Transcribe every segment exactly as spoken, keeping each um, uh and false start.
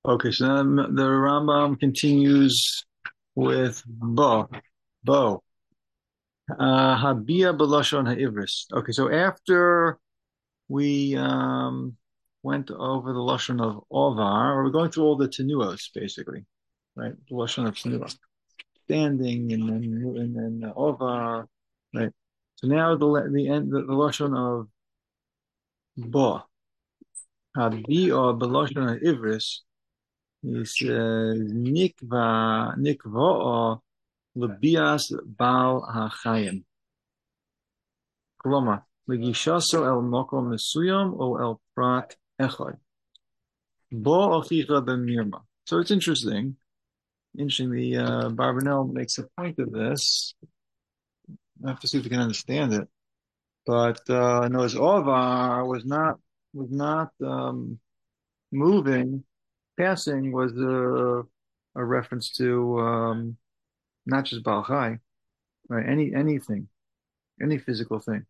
Okay, so then the Rambam continues with bo, bo, uh, habia b'lashon ha'ivris. Okay, so after we um, went over the lashon of ovar, we're going through all the tenuos basically, right? The lashon of tenua, standing and then and then uh, ovar, right? So now the the end the, the lashon of bo, habia b'lashon ha'ivris. He says nikva nikva Lebias Baal HaChayim. Koloma, Legishaso el Mokom Mesuyom o el Prat Echad. Bo Achicha B'mirma. So it's interesting. Interesting. The uh, Barbanel makes a point of this. I have to see if we can understand it. But uh, Noah's Ovar was not was not um, moving. Passing was a, a reference to um, not just Baal Chai, right? Any anything, any physical thing.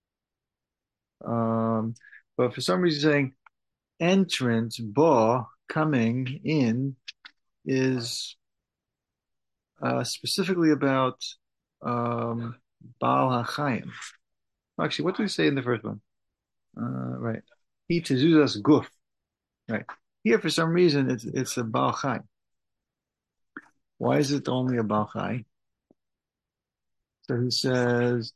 Um, but for some reason, saying entrance, ba, coming in, is uh, specifically about um, Baal HaChaim. Actually, what do we say in the first one? Uh, right. He tezuzas guf. Right. Here, for some reason, it's it's a Baal Chai. Why is it only a Baal Chai? So he says,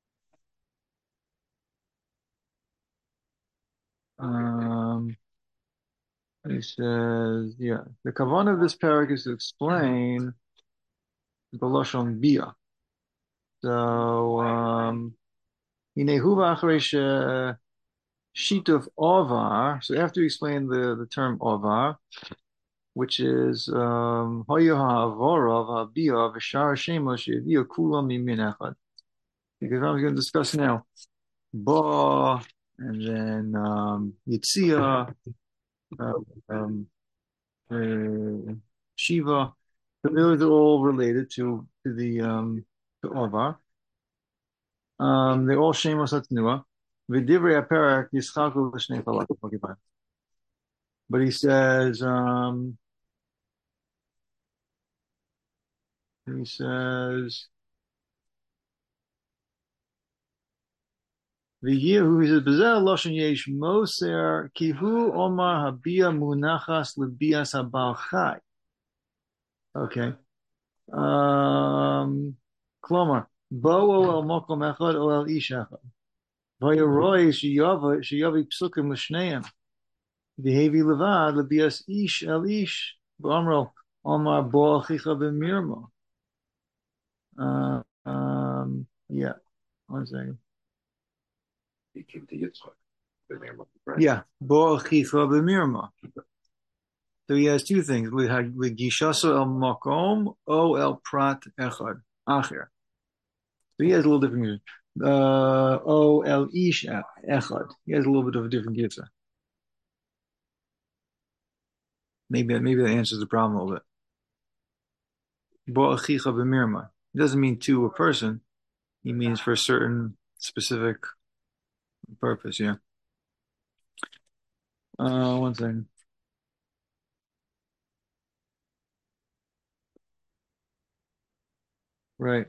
um, he says, yeah, the kavan of this parak is to explain the lashon bia. So, um, Hinehuva Achresh Shituf Ovar. So after we explain the, the term Ovar, which is um Hoya Ha'avorav Ha'bia V'shar Shemosh Yevia Kulam Mimin Echad. Because I'm going to discuss now Ba and then um Yitzia, uh, um, uh, Shiva. So those are all related to to the um to Ovar. Um, they're all Shemos Hatnua. V'divrei HaPerak Yischaku L'shnei Palatim. Okay, fine. But he says, um, he says, V'yihu, he says, B'zeh Lashon Yesh Moser Kihu Omar Habia Munachas Lebias Habal Chai. Okay. Um, Klomar, Bo El Mokom Echad O El Ish Echad. V'yaroi Shiyavi Shiyavi Psukim L'shneiim. V'hevi Levad Lebias Ish El Ish. V'amro Omar Bo Achicha B'mirma. Uh, um, yeah. One second. He came to Yitzchak. Yeah, Bo Chifa B'mirma. So he has two things: Gishaso el Makom o el Prat Echad Acher. So he has a little different. Uh, o el Ish Echad. He has a little bit of a different gitza. Maybe maybe that answers the problem a little bit. Bo Chifa B'mirma. It doesn't mean to a person. He means for a certain specific purpose. Yeah. Uh, one second. Right.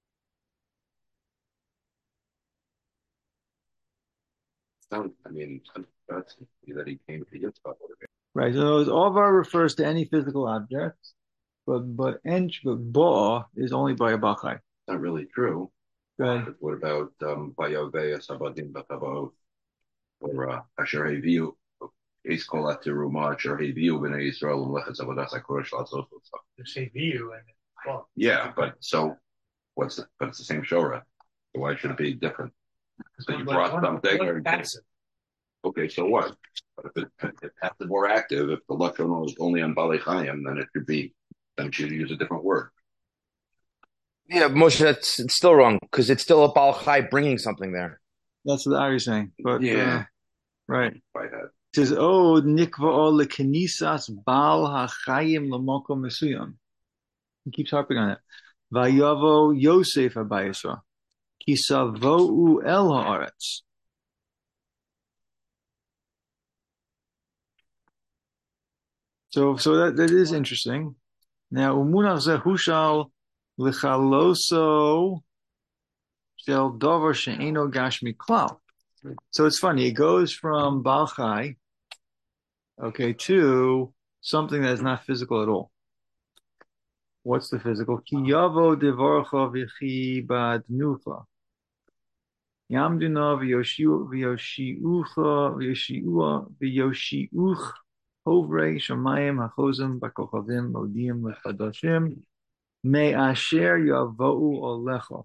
Sound, I mean, that's that he came to Yitzchak. Right. So Ovar refers to any physical object, but but ench but ba is only by a bachai. Not really true. Right. But what about um Bayaveh Sabadim Batavo or uh, Asher Heviu? Ace call that to Ruma, Asher Heviu, Bnei Israel, and Lechet Sabadas Akorish, lots of stuff. There's a view and well, Yeah, but so what's the, but it's the same Shora. So why should it be different? So you brought something or okay, so what? But if it if it's more active, if the Lashon is only on Bali Chayim, then it should be then it should use a different word. Yeah, Moshe, that's it's still wrong because it's still a Baal Chai bringing something there. That's what Ari's saying. But Yeah. uh, right. By that. It says, "Oh, nikva'o lekenisas Baal hachayim lamokom mesuyam." He keeps harping on it. Vayavo Yosef abayisra kisavou el haaretz. So, so that, that is interesting. Now, umunach ze hushal lichaloso shel dover she'eno gashmi klal. So it's funny. It goes from Balchai, okay, to something that is not physical at all. What's the physical? Ki yavo devorcha v'chi badnucha. Yamduna v'yoshiucha v'yoshiua v'yoshiuch hovre shamayim hachozim bakochavim modim l'chadashim me'asher yavo'u olecha.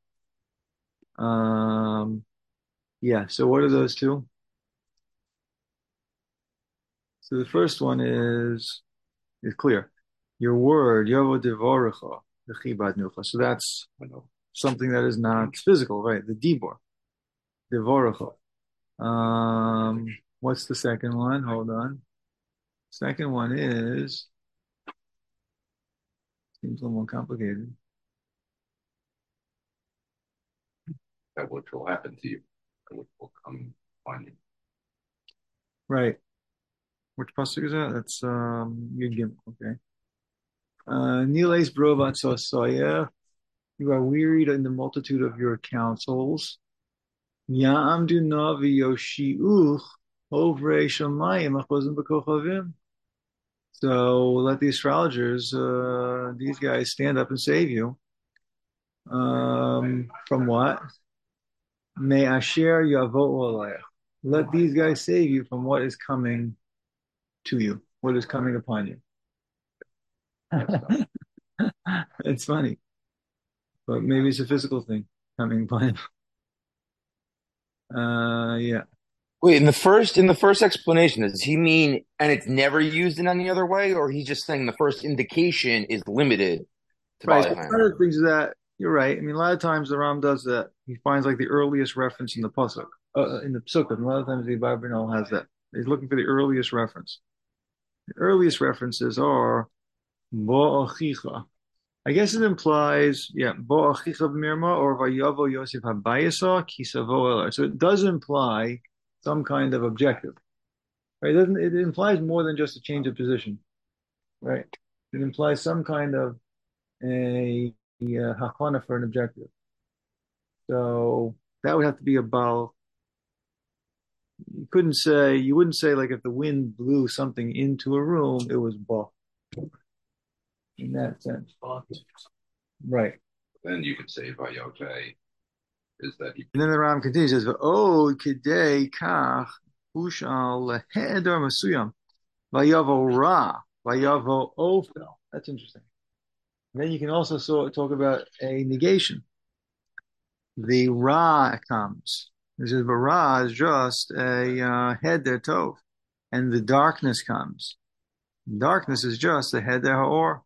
Um, yeah, so what are those two? So the first one is is clear. Your word, Yovo Devorecha, the Chibad Nucha. So that's something that is not physical, right? The Dibor, Devorecha. Um, what's the second one? Hold on. Second one is, seems a little more complicated. That which will happen to you, which will come on you. Right. Which pasuk is that? That's um Yud Gimel, okay. Uh Niles Brovat Sosoya. You are wearied in the multitude of your counsels. Ya'amdu navi yoshiuch ovre shamayim achozim b'kochavim. So let the astrologers, uh, these guys, stand up and save you. Um, from what? May asher yavo olayach. Let these guys save you from what is coming to you, what is coming upon you. It's funny, but maybe it's a physical thing coming upon you. Uh, yeah. Wait, in the first in the first explanation, does he mean and it's never used in any other way, or he's just saying the first indication is limited to Right. So Bali one of the things that you're right. I mean, a lot of times the Ram does that. He finds like the earliest reference in the pasuk, uh, in the Psukkah. And a lot of times the Bible has that. He's looking for the earliest reference. The earliest references are Bo Achicha. I guess it implies, yeah, Bo Achicha b'mirma or Vayavo Yosef Habayasa Kisavo Elah. So it does imply some kind of objective. Right? It doesn't. It implies more than just a change of position. Right? It implies some kind of a hakana for an objective. So that would have to be a bal. You couldn't say, you wouldn't say like if the wind blew something into a room, it was ba. In that sense. Right. Then you could say Vayote is that he. And then the Ram continues, says, "Oh, kidei kach ushal leheder masuyam vayavo ra vayavo ofel." That's interesting. And then you can also so, talk about a negation. The ra comes. This is, but ra is just a uh, heder tov, and the darkness comes. Darkness is just a heder haor.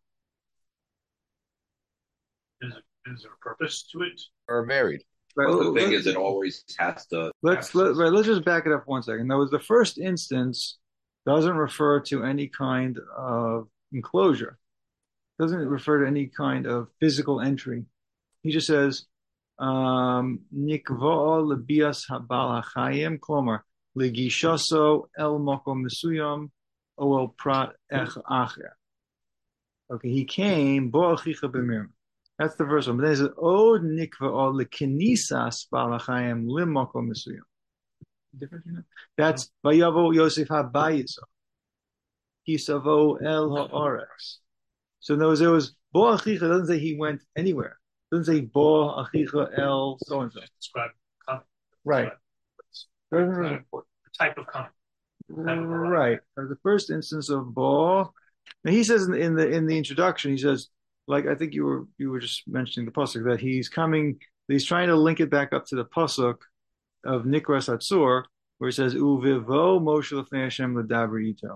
Is, is there a purpose to it? or varied. Right, Well, the thing let's, is, it always has to. let's let, right, let's just back it up one second. That was the first instance doesn't refer to any kind of enclosure. Doesn't refer to any kind of physical entry. He just says, um, Nikvo'o lebias habal hachayim, klomer, legishaso el mokom mesuyam, o el prat ech acher. Okay, he came, bo achicha b'mirma. That's the first one. But then it says, Od nikvo'o lekenisas bal hachayim lim mokom mesuyam. Difference, you know? That's vayavo Yosef habayis, kisavo el ha'aretz. So there was, there was bo achicha, doesn't say he went anywhere. Doesn't say bo achicha el so and so. Describe comment. Right. The type of comment. Right. Or the first instance of bo. Now he says in, in the in the introduction, he says, like I think you were you were just mentioning the pasuk that he's coming. He's trying to link it back up to the pasuk of Nikras Hatzur, where he says uvivo Moshe l'fnei Hashem l'daber ito.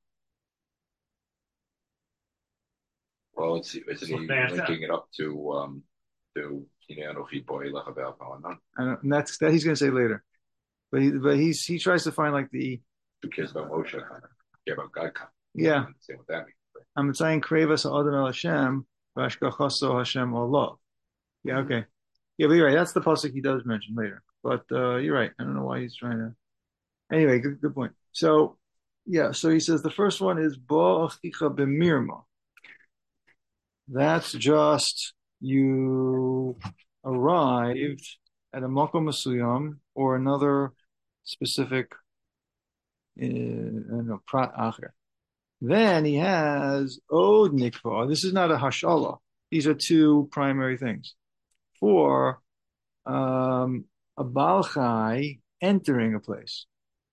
Well, it's it's he linking it up to um to Anochi Boy Lechabel Palanan. And that's that he's going to say later, but he but he's he tries to find like the Who cares about Moshe? Care about God? yeah. Say what that means. I'm saying krevas Adam el Hashem v'ashkachaso Hashem Allah. Yeah, okay. Yeah, but you're right. That's the pasuk he does mention later. But uh, you're right. I don't know why he's trying to. Anyway, good good point. So yeah, so he says the first one is bo achicha b'mirma. That's just you arrived at a makom masuyam or another specific uh, no, prat acher. Then he has od nikva. This is not a hashala. These are two primary things. For um, a balchai entering a place.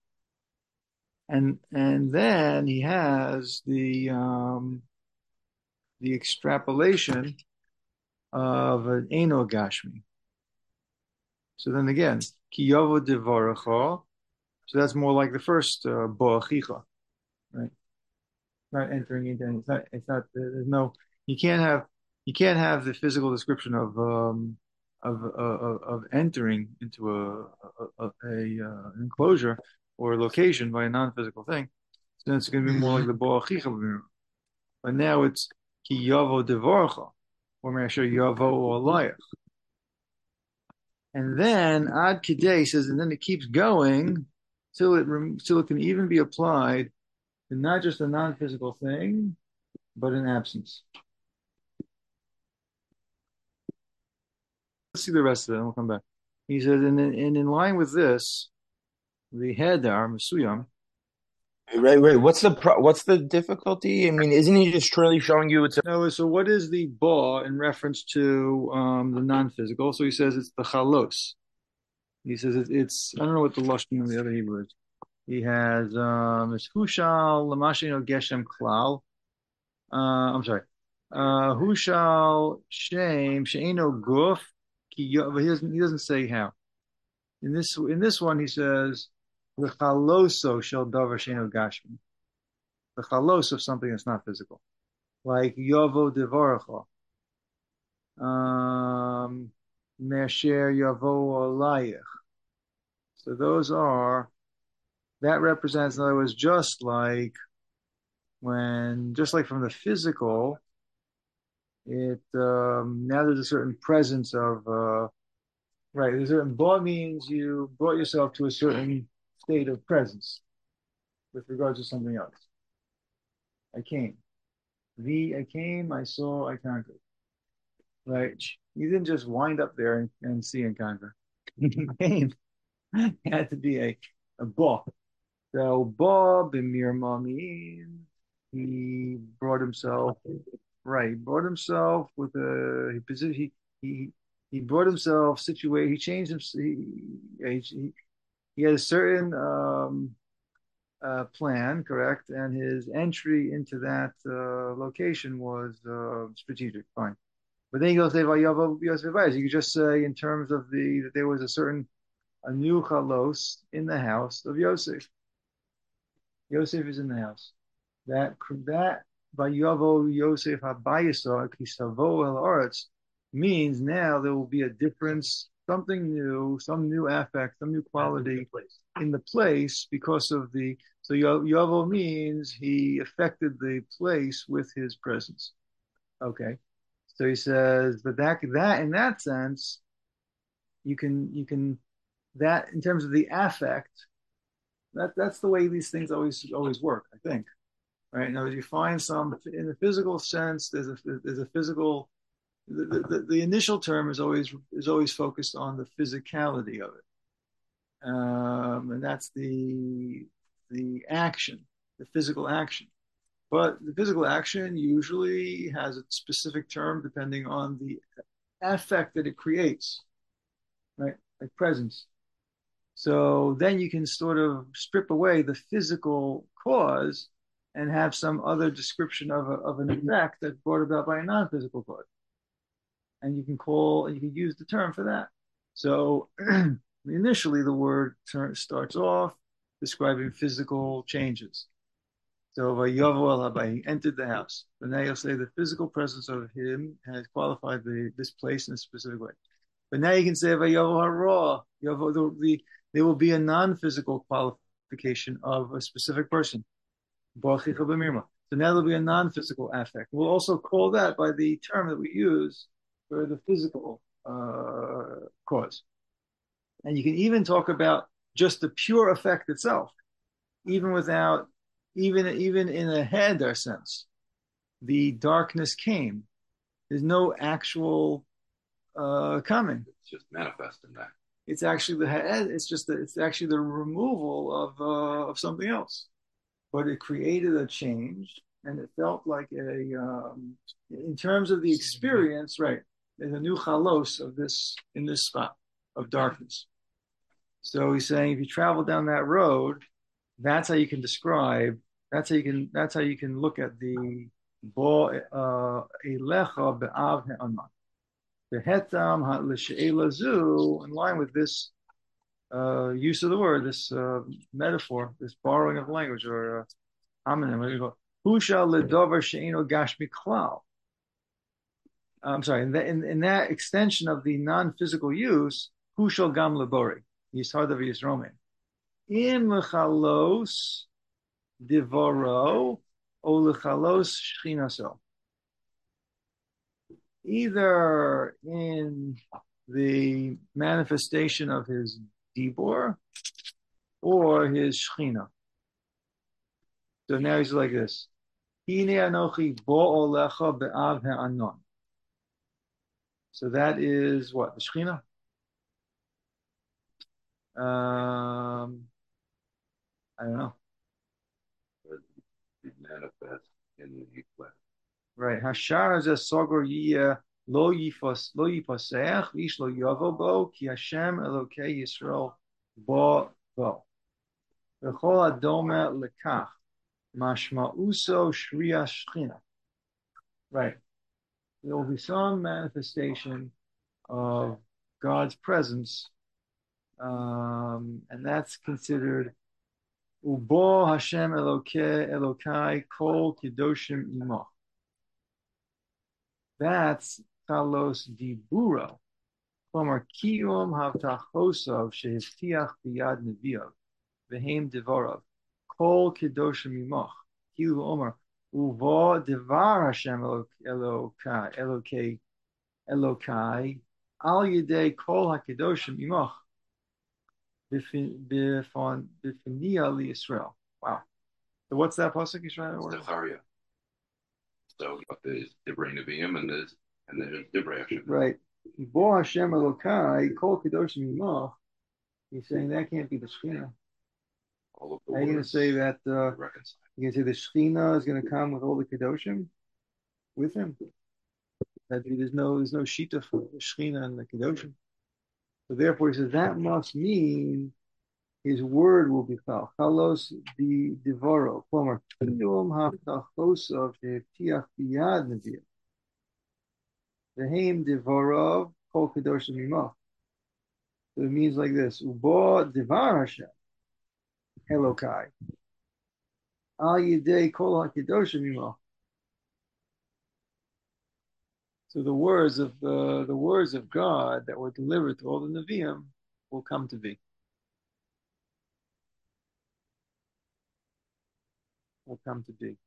And and then he has the um, the extrapolation of an eno gashmi. So then again, kiyovo devaracha. So that's more like the first uh, boachicha, right? Not entering into any. It's not. It's not. There's no. You can't have. You can't have the physical description of um of uh, of, of entering into a a, a, a uh, enclosure or a location by a non-physical thing. So then it's going to be more like the boachicha. But now it's ki yavo devarcha, or masher yavo alayach. And then ad kidei says, and then it keeps going till it till it can even be applied to not just a non-physical thing, but an absence. Let's see the rest of it, and we'll come back. He says, and in, and in line with this, the hedar mesuyam. Right, right. What's the pro- what's the difficulty? I mean, isn't he just truly showing you it's a- No, so what is the ba in reference to um, the non-physical? So he says it's the chalos. He says it's, it's I don't know what the lashon in the other Hebrew is. He has um, it's hushal lamashino geshem klal. Uh, I'm sorry. Uh, hushal shame sheino guf. But he doesn't. He doesn't say how. In this in this one, he says the chaloso shel davar sheino gashmi. The chalos of something that's not physical, like yovo devaracha. Um, Mesher Yavo Alayich. So those are, that represents, in other words, just like when, just like from the physical, it, um, now there's a certain presence of, uh, right, there's a certain, ba means you brought yourself to a certain state of presence with regards to something else. I came. The, I came, I saw, I conquered. Right? You didn't just wind up there and, and see and conquer. You came. It had to be a, a ba. So ba b'mirma means he brought himself right. He brought himself with a he he he, he brought himself situated. He changed him. He, he, he had a certain um, uh, plan, correct, and his entry into that uh, location was uh, strategic. Fine, but then he goes, "You could just say in terms of the that there was a certain a new chalos in the house of Yosef. Yosef is in the house. That that Vayavo Yosef Habayisa Kisavo El Aretz means now there will be a difference, something new, some new affect, some new quality in the place because of the. So Yavo means he affected the place with his presence. Okay, so he says, but that that in that sense, you can you can that in terms of the affect. That that's the way these things always always work, I think. Right now, you find some in the physical sense. There's a there's a physical. The, the, the initial term is always is always focused on the physicality of it, um, and that's the the action, the physical action. But the physical action usually has a specific term depending on the affect that it creates, right? Like presence. So then you can sort of strip away the physical cause and have some other description of, a, of an effect that's brought about by a non-physical cause. And you can call, and you can use the term for that. So initially the word term starts off describing physical changes. So Vayovo he entered the house. But now you'll say the physical presence of him has qualified the, this place in a specific way. But now you can say Vayovo hara, the, the there will be a non-physical qualification of a specific person. So now there'll be a non-physical affect. We'll also call that by the term that we use for the physical uh, cause. And you can even talk about just the pure effect itself, even without even even in a heder sense, the darkness came. There's no actual uh, coming. It's just manifesting that. It's actually the it's just the, it's actually the removal of uh, of something else, but it created a change, and it felt like a um, in terms of the experience, right? There's a new chalos of this in this spot of darkness. So he's saying if you travel down that road, that's how you can describe. That's how you can. That's how you can look at the bo elecha be'av he'anan. The hetam ha'l'she'ela in line with this uh, use of the word, this uh, metaphor, this borrowing of language, or homonym. What do you call it? Hu shall ledover she'eno gashmi klal. I'm sorry. In, the, in, in that extension of the non-physical use, hu shall gam lebori yisadav yisromen im lechalos divoro o lechalos shchinaso. Either in the manifestation of his dibor or his shchina. So now he's like this. Hine anochi bo olecha be'av he'anon. So that is what? The shchina? Um, I don't know. It manifests in the flesh. Right. Hashar zeh sogor yiyeh lo yifos lo yiposech ish lo yavo bo ki Hashem Elokei Yisrael bo bo. V'chol adome lekach mashma'uso shriya shchina. Right. There will be some manifestation of God's presence, um, and that's considered ubo Hashem Elokei Elokai kol kedoshim imoch. That's Talos Diburo. Klamar Kiyum Havtachosov Shehivtiach Biyad Neviov. Vehem Devorov. Kol Kedoshim Mimoch. Kilu Omer. Uvo Devar Hashem Elokai. Elokei. Elokai. Al Yedei Kol HaKedoshim Mimoch. Bifon Bifinia Li Yisrael. Wow. So what's that pasuk he's trying to order? Zechariah. So there's Divrei Nevi'im and there's and there's Divrei Hashem. Right. Bo Hashem Elokai Kol Kedoshim Yimoch. He's saying that can't be the Shekhinah. All of the Are you going to say that uh, reconcile. you're going to say the Shekhinah is going to come with all the Kedoshim with him? That there's no there's no shita for the Shekhinah and the Kedoshim. So therefore, he says that must mean his word will be chal. Chalos the divoro. Plomer kiyum haftachosov shehivtiach biyad neviah. Vehem divorov kol kedoshim imach. So it means like this: Ubo divar Hashem Elokai al yidei kol hakedoshim imach. So the words of the the words of God that were delivered to all the Nevi'im will come to be. Will come to be.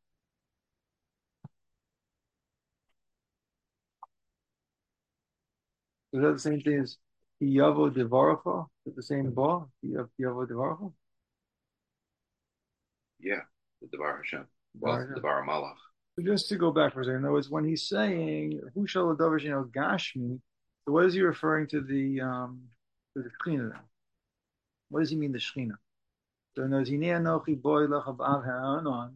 So is that the same thing as Yavo Devaracha? Is it the same ba? Yavo Devaracha? Yeah, the Devar Hashem. Well, the Devar Malach. So just to go back for a second, in other words, when he's saying who shall the you know Gashmi, so what is he referring to the um to the Shechina then? What does he mean the Shechina? So in other words,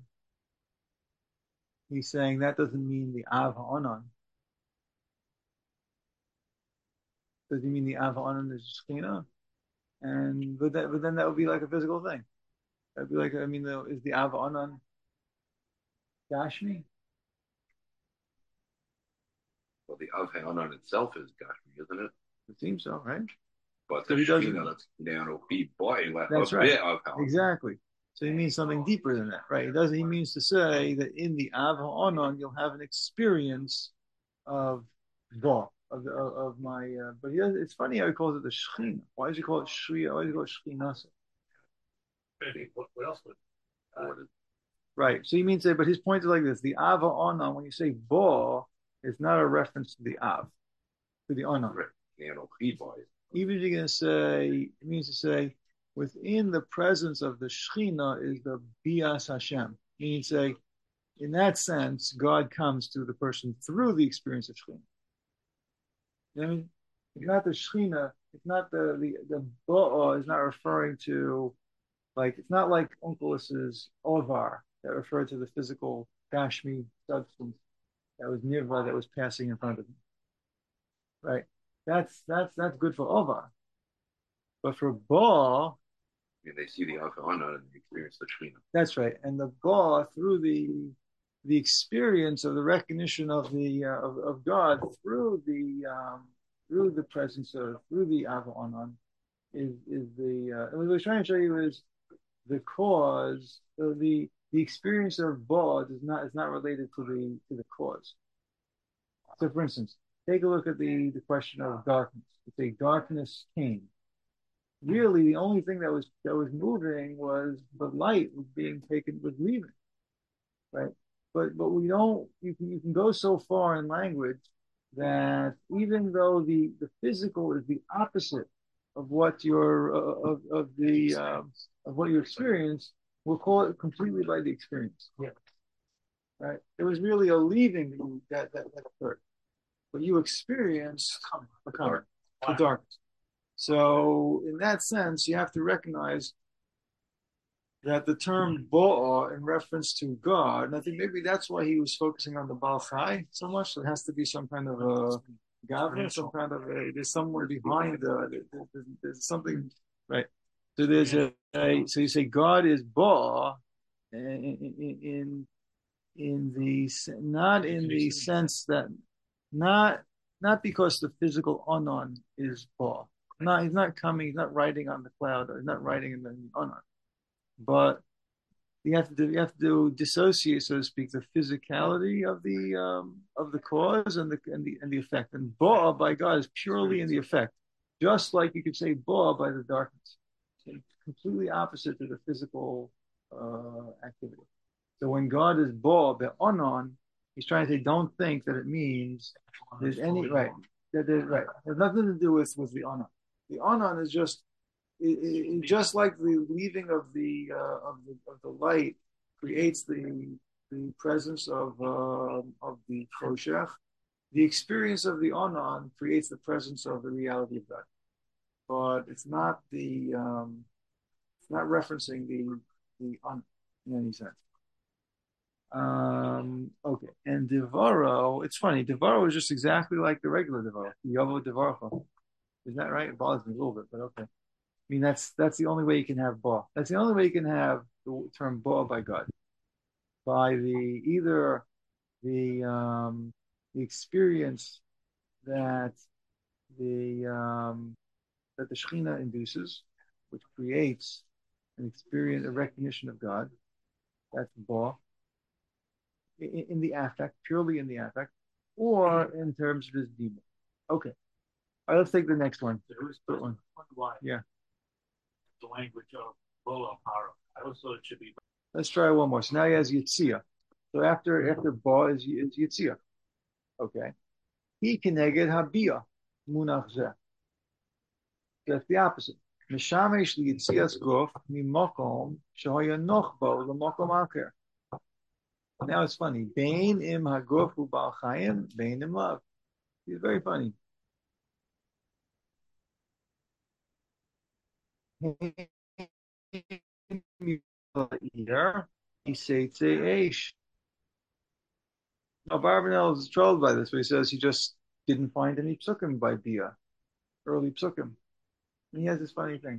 he's saying that doesn't mean the Av Ha'anan. Does he mean the Av Ha'anan is Shechina? And but that but then that would be like a physical thing. That'd be like I mean the, is the Av Ha'anan Gashmi? Well, the Av Ha'anan itself is Gashmi, isn't it? It seems so, right? But so the he doesn't. Shechina, that's nano be boy, That's a right. bit of Ha'anan. Exactly. So he means something deeper than that, right? He doesn't. He means to say that in the Av Ha'anan you'll have an experience of God, of of, of my. Uh, but he does, it's funny how he calls it the Shechina. Why does he call it Shriya? Why does he call it Shechinasa? What, what else would? Uh, Right. So he means to say, but his point is like this: the Av Ha'anan, when you say Bo, it's not a reference to the Av, to the Anan. Right. Nano be boy. Even if you're going to say, it means to say, within the presence of the Shechina is the Bias Hashem. Meaning, say, in that sense, God comes to the person through the experience of Shekhinah. You know what I mean? It's not the Shekhinah, it's not the, the, the Ba'a is not referring to, like, it's not like Onkelus's Ovar that referred to the physical Gashmi substance that was nearby, that was passing in front of him. Right? That's that's that's good for Ovar. But for Ba, I mean, they see the Alkahana and they experience the Shekhinah. that's right. And the Ba, through the the experience of the recognition of the uh, of, of God through the um, through the presence of through the Ava Onan is is the uh, what I was trying to show you is the cause uh, the the experience of Ba is not is not related to the to the cause. So, for instance, take a look at the the question of darkness. It's a darkness came. Really, the only thing that was that was moving was the light was being taken, was leaving, right? But but we don't. You can you can go so far in language that even though the the physical is the opposite of what your uh, of of the um, of what you experience, we'll call it completely by the experience. Yeah. Right. It was really a leaving that you, that, that that occurred, but you experience a coming, the darkness. So in that sense, you have to recognize that the term Ba'a in reference to God, and I think maybe that's why he was focusing on the Baal Chai so much. There has to be some kind of a Gavra, some kind of a, there's somewhere behind the, there's, there's something, right? So there's a, a, so you say God is Ba'a in, in, in the, not in the sense that, not, not because the physical Anon is Ba'a. Not, he's not coming, he's not riding on the cloud, or he's not riding in the Anon. But you have to do, you have to dissociate, so to speak, the physicality of the um, of the cause and the and the and the effect. And Ba by God is purely in the effect, just like you could say Ba by the darkness. It's completely opposite to the physical uh, activity. So when God is Ba, the Onan, he's trying to say, don't think that it means there's any right. That there's right. It has nothing to do with with the Onan. The Onan is just it, it, just like the leaving of the uh, of the of the light creates the the presence of uh, of the choshech, the experience of the onan creates the presence of the reality of God. But it's not the um, it's not referencing the the onan in any sense. Um, okay, and Devaro, it's funny. Devaro is just exactly like the regular Devaro. Yovo Devaro. Is that right? It bothers me a little bit, but okay. I mean, that's that's the only way you can have ba. That's the only way you can have the term ba by God, by the either the um, the experience that the um, that the Shekhinah induces, which creates an experience, a recognition of God. That's ba in, in the affect, purely in the affect, or in terms of his demon. Okay, all right. Let's take the next one. Who's Good one. Yeah. The language of Bola Para. Also, it should be. Let's try one more. So now he has Yitzia. So after after Ba is, is Yitzia. Okay. He keneged habia munach zeh. That's the opposite. Mishamesh liyitzias guf mimokom shoya nochbo lemokom acher. Now it's funny. Bain im haguf ubal chayim, bain im love. It's very funny. He say eish. Now, Barbanel is trolled by this, but he says he just didn't find any psukim by Bia, early psukim. And he has this funny thing.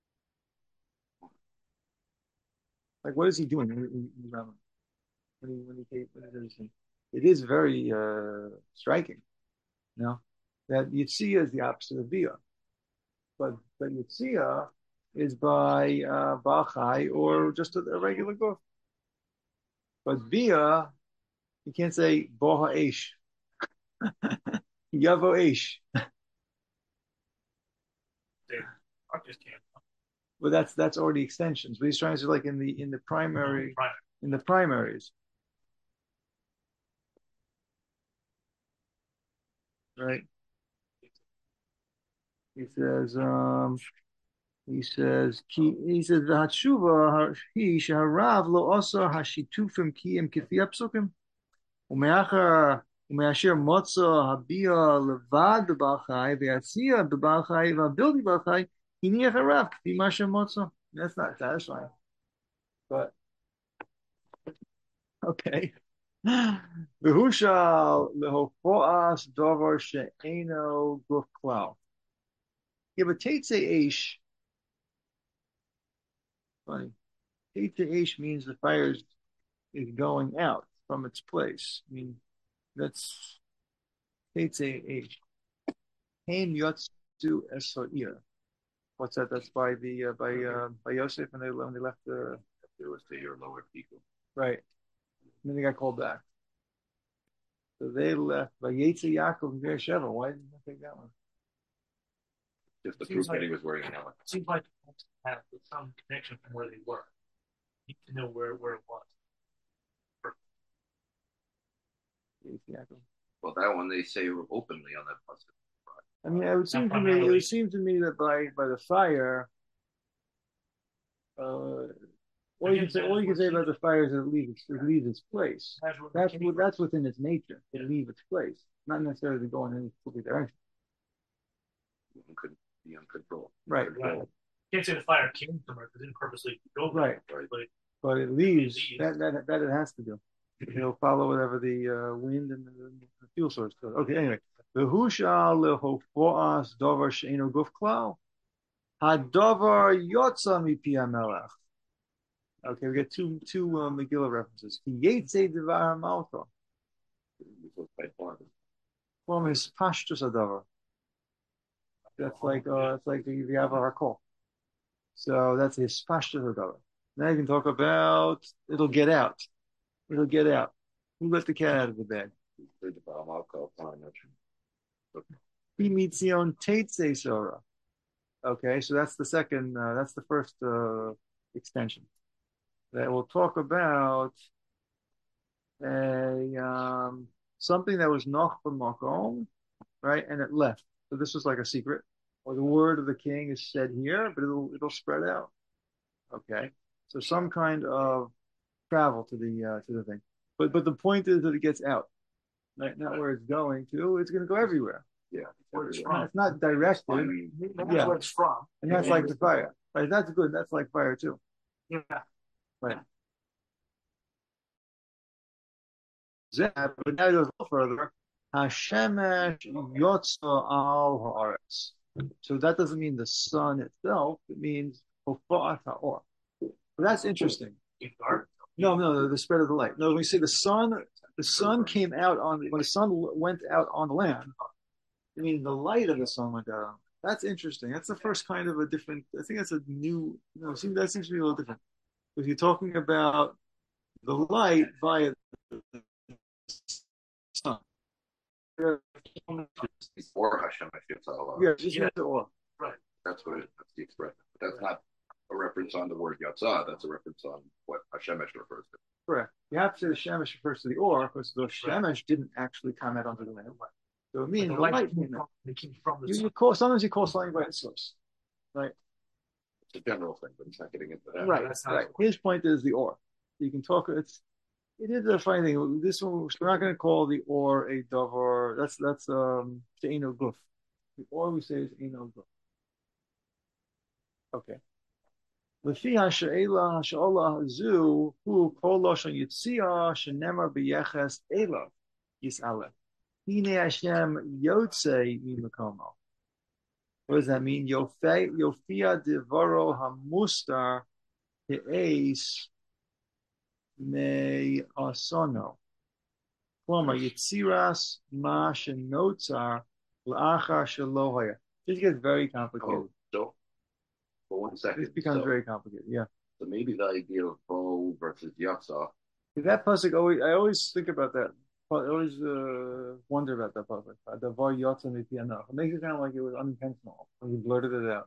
Like, what is he doing when he, when he, when he, when he does this? It is very uh, striking, you know, that Yitzia is the opposite of Bia. But, but Yitzia is by uh, Bachai or just a, a regular goof. But Bia, you can't say Boha Eish. Yavo Eish. I just can't. But that's that's already extensions. But he's trying to say like in the in the primary in the primaries. Right. He says um He says, ki, he says, "V'hatshuva he sheharav lo osar hashitufim kiyim kifi apsukim umeachar umeasher motza habia levad b'bal chai v'yatzia b'bal chai v'abildi b'bal chai hiniach harav kifi masher motza." That's not satisfying, but okay. V'hushal lehofoas dover she'eno guf klau. Yeah, but Teitze Eish, funny. Teitze Eish means the fire is, is going out from its place. I mean, that's Teitze Eish. Haim Yotzu Esoir. What's that? That's by the uh, by uh, by Yosef when they when they left the. It was to your lower people. Right. And then they got called back. So they left by Yetzer Yaakov and Beersheba. Why didn't they take that one? Just the proof that he was wearing a helmet. It seems like it have some connection from where they were. You need to know where, where it was. Yetzer Yaakov. Well, that one they say openly on that bus. I mean, it would seem to me. It would seem to me that by by the fire, uh, all you can say, all you can say about the fire is that it leaves it leaves its place. That's that's within its nature. It leaves its place, not necessarily go in any particular direction. One could be uncontrolled. Right. Right. You can't say the fire came from her because it didn't purposely go Right. Right. But, but it leaves. That that that it has to do. It'll follow whatever the uh, wind and the, the fuel source does. Okay. Anyway, the hushal lehofoas dover she'enu guf klau hadover yotza mipi hamelech. Okay, we got two two uh, Megillah references. Yetze devar malcha from his pashtus adavar. That's like uh, it's like the Yava Harkol. So that's his pashtus adavar. Now you can talk about it'll get out. It'll get out. Who let the cat out of the bag? Bimitzion teitze sora. Okay, so that's the second. Uh, that's the first uh, extension. That we'll talk about a um, something that was noch b'makom, right, and it left. So this was like a secret, or the word of the king is said here, but it'll it'll spread out. Okay, so some kind of travel to the uh, to the thing, but but the point is that it gets out, right? Not where it's going to. It's going to go everywhere. Yeah, where it's It's from. not, it's not directed, I mean, That's yeah. where it's from. And that's like the fire, right? That's good. That's like fire too, Yeah. right? But now it goes a little further. Hashemesh yotza al haaretz. So that doesn't mean the sun itself. It means hofa'at ha'or. So that's interesting. It's dark. No, no, no, the spread of the light. No, when we say the sun, the sun came out on when the sun went out on the land. I mean, the light of the sun went out. That's interesting. That's the first kind of a different. I think that's a new. You know, see, that seems to be a little different. If you're talking about the light via the sun. Before Hashem Yitzhak. Yeah, just Yeah. the oil. That's what it, that's the expression. But that's not a reference on the word Yatzah. That's a reference on what Hashemesh refers to. Correct. You have to say the shemesh refers to the or, because the shemesh didn't actually come out onto the land. So it means The the light light came came from, out. they came from the You, sun. you call sometimes you call something by its source. Right. It's a general thing, but it's not getting into that. Right. that's not- Right. His point is the or. You can talk. It's it is a funny thing. This one we're not going to call the or a davar. That's that's um she'eno guf. The or we say is eno guf. Okay. Lefi ha'she'ela ha'she'ola hazu hu kol lashon yitzia shenemar b'yeches ela yis'aleh. Hine Hashem yotze mimakomo. What does that mean? Yofia devaro hamustar he'eis me asono. Kloma yitziras ma shenotzar la'achar shelohoya. This gets very complicated. Oh, so, for one second. This becomes so, very complicated. Yeah. So maybe the idea of Bo versus Yatzah. That pasuk always, I always think about that. I always uh, wonder about that pasuk. The var yotza mipiano. It makes it sound like it was unintentional. Like he blurted it out,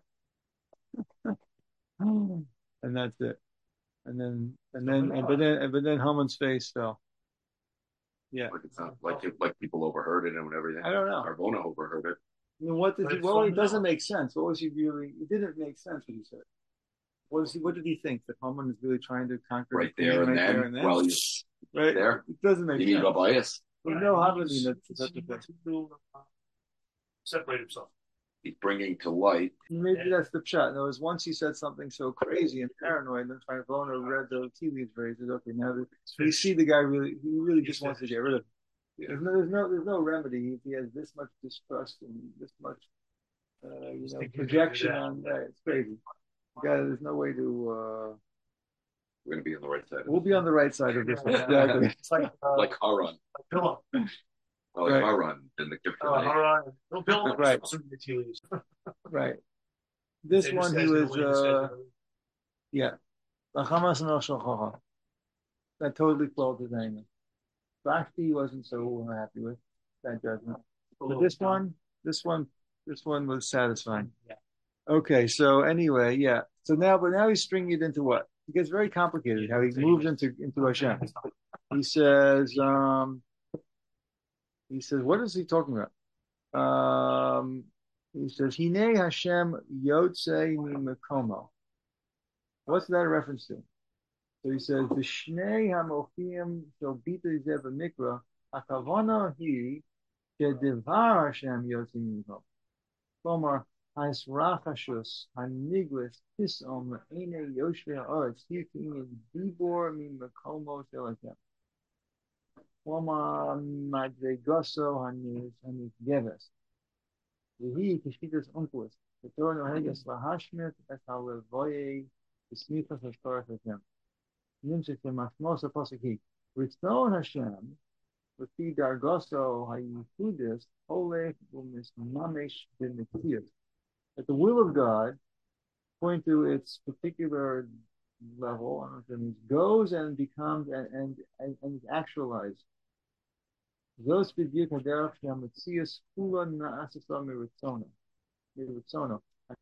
and that's it. And then, and then, and but then, and but then Haman's face fell. Yeah, Like it's not like it, like people overheard it and everything. I don't know. Arbona overheard it. I mean, what did But he? it's Well, it doesn't fundamental. make sense. What was he really? It didn't make sense what he said. What was he? What did he think that Haman is really trying to conquer Right the there queen and right there then. and then? Well, he's right there. It doesn't make You mean sense. Babayas? There's Yeah, no he Haman needs- in he such a needs thing. to, uh, separate himself. He's bringing to light. Maybe that's the shot. In other words, once he said something so crazy and paranoid, then Tribona read the tea leaves very says, okay, now that you see the guy really, he really just wants to get rid of him. There's no, there's no, there's no remedy if he has this much distrust and this much, uh, you know, projection on that. It's crazy. Guy, there's no way to. Uh, We're going to be on the right side. we'll be on the right side of this. Yeah. Exactly. It's like uh, Like Haran. like Bilam. Oh, like Right. Haran in the Uh, Kipton. Haran. No, Bilam. Right. Also the tea leaves. Right. This They one, just he said the was. way they said Uh, it. yeah. Lachamas no Shochacha. That totally flowed his anger. Bhakti wasn't so happy with that judgment. But this one, this one, this one was satisfying. Yeah. Okay, so anyway, yeah. So now, but now he's stringing it into what? It gets very complicated how he moves into into Hashem. He says, um, he says, what is he talking about? Um, he says, Hine Hashem Yotze Mimakomo. What's that a reference to? So he says, Vishnei Hamofim Shel Bita Zeh B'Mikra Hakavana Hi Shedevar Hashem Yotze Mimakomo. Klamar Haisrachashus Haniglis Tisom Ene Yoshve Haaretz Hikin Dibor Mimakomo Shel Hashem. Klamar Madregoso Hanis Hanis Geves. Vehi Kishitas Unkulis. The Torah Nohegas Lahashmit Es Halevoye Besmichas Hashtorah Hashem. Nimshik Machmosa Pasaki. Ritzon Hashem. With Dargoso Hayifudis Olech Umis Mamesh B'Mitzias. That the will of God, according to its particular level, I don't know if that means goes and becomes and and, and, and is actualized. Those b'diuk haderach shamitzias kula na'asasa miritzona, miritzona.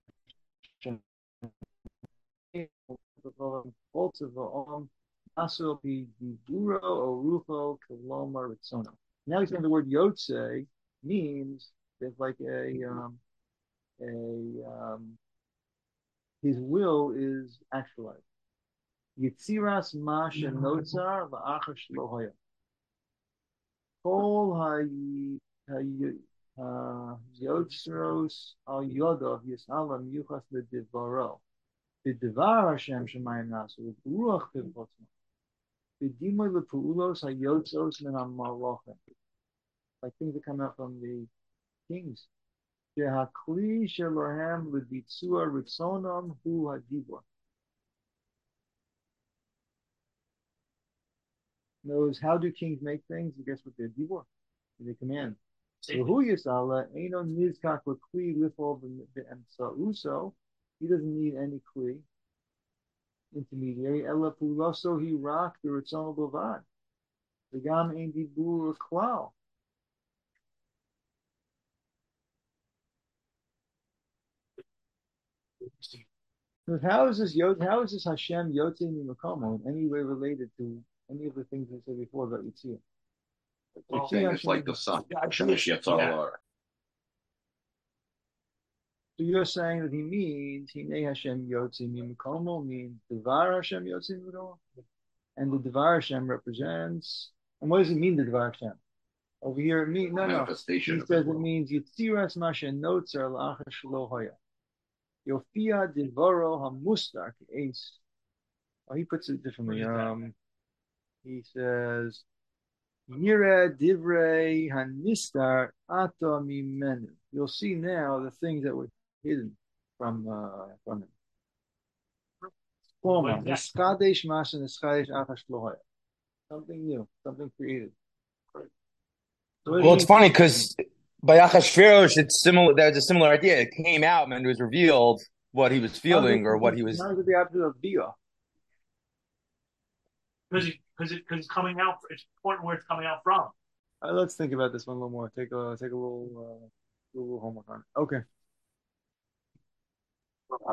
Also, v'om aso b'diburo o rucho koloma ritzona. Now he's saying the word yotze means there's like a um, a um, his will is actualized. Yitziras ma shenotzar v'achar shelo haya. Kol ha-yotzros al yodov yisalam yuchas ledivaro. B'divar Hashem shemayim nasu v'ruach tivchotzma. B'dimoy lepu'ulos ha-yotzos min ha-malochem. Like things that come out from the kings. Shehakli shelohem lebitzua ritzonam hu hadibor. Knows how do kings make things? I guess with their dibor, they command. Who yisala eino nizkak lekli lifol b'emsauso. He doesn't need any kli intermediary. Ela puloso he rock the ritzon b'vad. The gam ein dibur klal. How is this Yod? How is this Hashem Yotze Mimakomo in any way related to any of the things we said before about Yitzhak? Well, it's like the sun. Yeah. So you're saying that he means Hine Hashem Yotze Mimakomo means Devar Hashem Yotze Mimakomo, and the Devar Hashem represents. And what does it mean, the Devar Hashem? Over here, it means no, no. He says it means Yitziras Masha Notzer La'achar Shelo Haya. Yofia Devoro Hamustar Ace. Oh, he puts it differently. Um, he says, Yira Divrei Hanistar Ata Mimenu. You'll see now the things that were hidden from uh, from him. Something new, something created. Well, it's funny because by Achashverosh, it's similar. There's a similar idea. It came out and it was revealed what he was feeling or what he was. How is it the opposite of Bia? Because it, because it, because it's coming out. It's important where it's coming out from. Uh, let's think about this one a little more. Take a take a little uh, little homework on it. Okay.